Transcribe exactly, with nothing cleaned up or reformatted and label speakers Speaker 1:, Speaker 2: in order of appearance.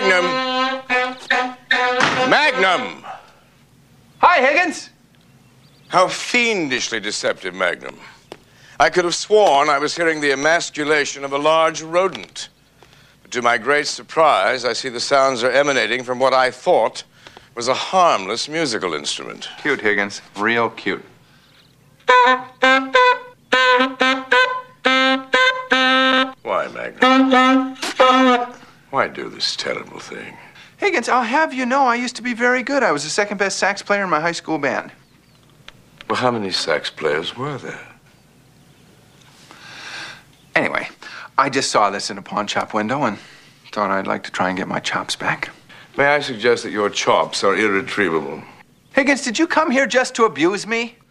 Speaker 1: Magnum! Magnum!
Speaker 2: Hi, Higgins.
Speaker 1: How fiendishly deceptive, Magnum. I could have sworn I was hearing the emasculation of a large rodent. But to my great surprise, I see the sounds are emanating from what I thought was a harmless musical instrument.
Speaker 2: Cute, Higgins. Real cute.
Speaker 1: Why, Magnum? Why do this terrible thing?
Speaker 2: Higgins, I'll have you know I used to be very good. I was the second best sax player in my high school band.
Speaker 1: Well, how many sax players were there?
Speaker 2: Anyway, I just saw this in a pawn shop window and thought I'd like to try and get my chops back.
Speaker 1: May I suggest that your chops are irretrievable?
Speaker 2: Higgins, did you come here just to abuse me?